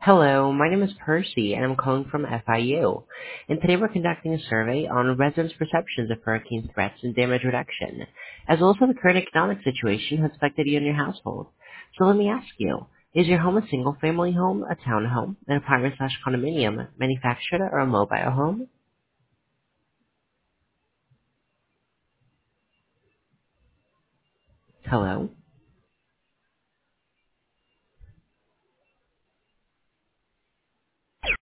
Hello, my name is Percy, and I'm calling from FIU. And today we're conducting a survey on residents' perceptions of hurricane threats and damage reduction, as well as how the current economic situation has affected you and your household. So let me ask you, is your home a single-family home, a townhome, an apartment/condominium, manufactured, or a mobile home? Hello?